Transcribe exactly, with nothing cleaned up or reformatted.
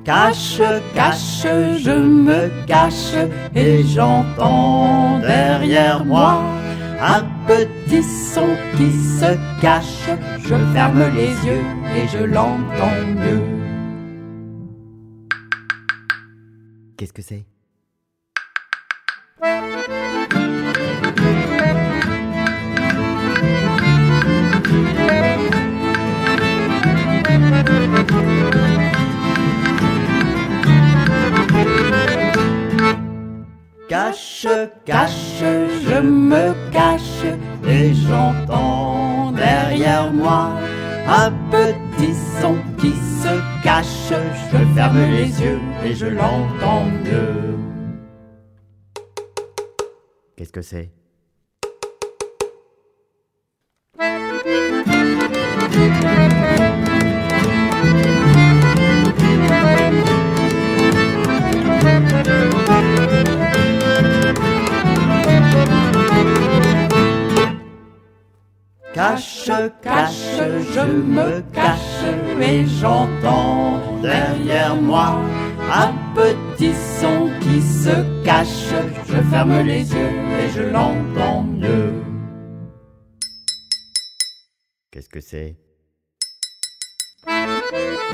Cache, cache, je me cache et j'entends derrière moi un petit son qui se cache. Je ferme les yeux et je l'entends mieux. Qu'est-ce que c'est ? Cache, cache, je me cache et j'entends derrière moi un petit son qui se cache. Je ferme les yeux et je l'entends mieux. Qu'est-ce que c'est ? Cache, cache, je me cache et j'entends derrière moi un petit son qui se cache. Je ferme les yeux et je l'entends mieux. Qu'est-ce que c'est ?